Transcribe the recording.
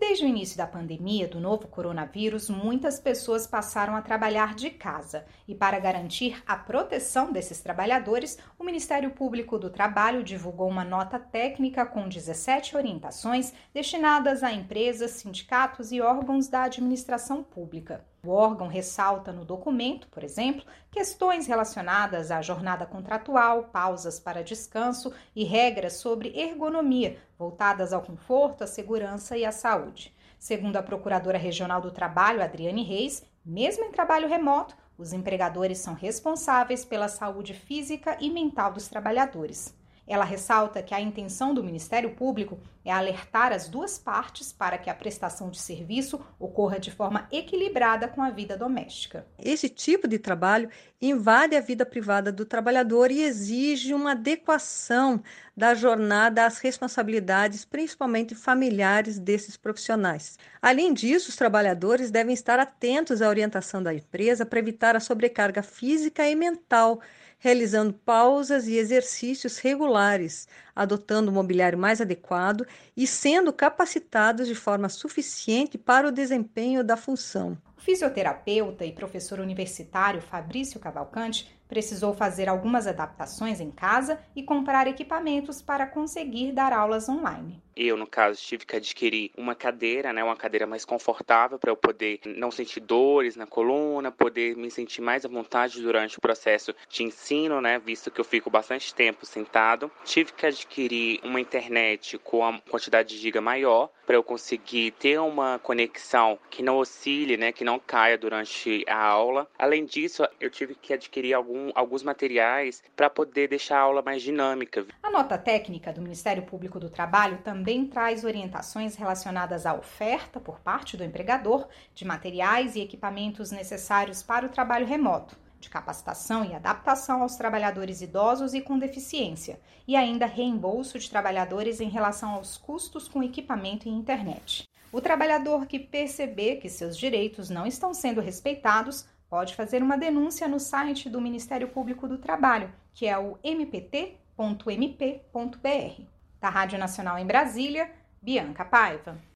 Desde o início da pandemia do novo coronavírus, muitas pessoas passaram a trabalhar de casa. E para garantir a proteção desses trabalhadores, o Ministério Público do Trabalho divulgou uma nota técnica com 17 orientações destinadas a empresas, sindicatos e órgãos da administração pública. O órgão ressalta no documento, por exemplo, questões relacionadas à jornada contratual, pausas para descanso e regras sobre ergonomia, voltadas ao conforto, à segurança e à saúde. Segundo a Procuradora Regional do Trabalho, Adriane Reis, mesmo em trabalho remoto, os empregadores são responsáveis pela saúde física e mental dos trabalhadores. Ela ressalta que a intenção do Ministério Público é alertar as duas partes para que a prestação de serviço ocorra de forma equilibrada com a vida doméstica. Esse tipo de trabalho invade a vida privada do trabalhador e exige uma adequação da jornada às responsabilidades, principalmente familiares, desses profissionais. Além disso, os trabalhadores devem estar atentos à orientação da empresa para evitar a sobrecarga física e mental, realizando pausas e exercícios regulares, adotando um mobiliário mais adequado e sendo capacitados de forma suficiente para o desempenho da função. O fisioterapeuta e professor universitário Fabrício Cavalcante precisou fazer algumas adaptações em casa e comprar equipamentos para conseguir dar aulas online. Eu, no caso, tive que adquirir uma cadeira, uma cadeira mais confortável para eu poder não sentir dores na coluna, poder me sentir mais à vontade durante o processo de ensino, visto que eu fico bastante tempo sentado. Tive que adquirir uma internet com a quantidade de giga maior para eu conseguir ter uma conexão que não oscile, que não caia durante a aula. Além disso, eu tive que adquirir alguns materiais para poder deixar a aula mais dinâmica. A nota técnica do Ministério Público do Trabalho também traz orientações relacionadas à oferta por parte do empregador de materiais e equipamentos necessários para o trabalho remoto, de capacitação e adaptação aos trabalhadores idosos e com deficiência, e ainda reembolso de trabalhadores em relação aos custos com equipamento e internet. O trabalhador que perceber que seus direitos não estão sendo respeitados pode fazer uma denúncia no site do Ministério Público do Trabalho, que é o mpt.mp.br. Da Rádio Nacional em Brasília, Bianca Paiva.